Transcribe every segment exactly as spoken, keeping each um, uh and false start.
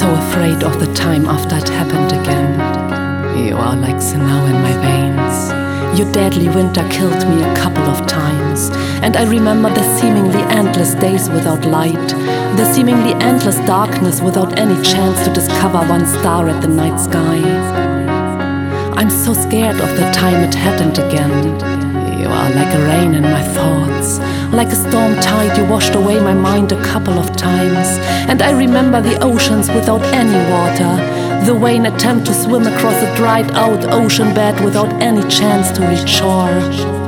so afraid of the time after it happened again. You are like snow in my veins. Your deadly winter killed me a couple of times, and I remember the seemingly endless days without light, the seemingly endless darkness without any chance to discover one star at the night sky. I'm so scared of the time it happened again. You are like a rain in my thoughts. Like a storm tide, you washed away my mind a couple of times. And I remember the oceans without any water, the vain attempt to swim across a dried out ocean bed without any chance to reach shore.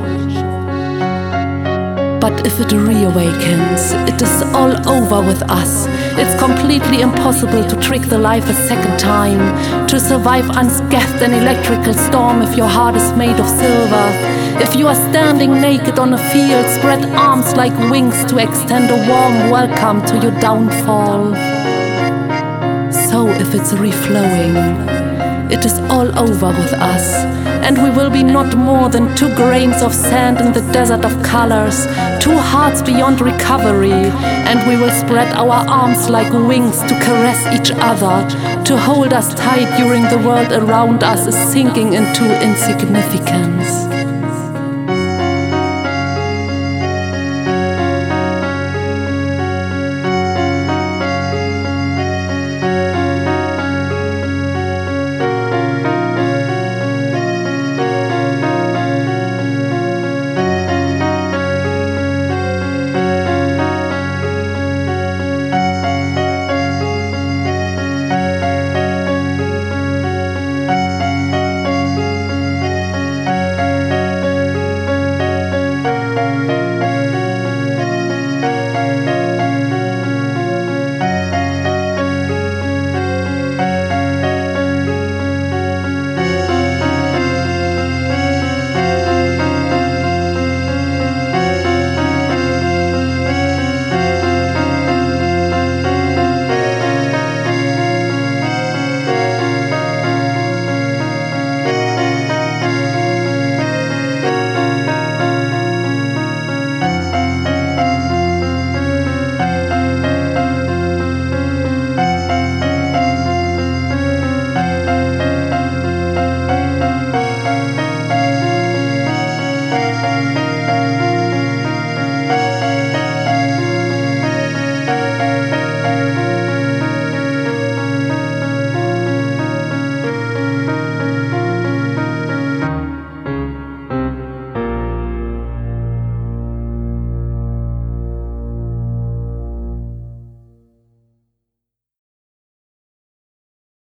But if it reawakens, it is all over with us. It's completely impossible to trick the life a second time, to survive unscathed an electrical storm if your heart is made of silver. If you are standing naked on a field, spread arms like wings to extend a warm welcome to your downfall. So if it's reflowing, it is all over with us, and we will be not more than two grains of sand in the desert of colors, two hearts beyond recovery, and we will spread our arms like wings to caress each other, to hold us tight during the world around us is sinking into insignificance.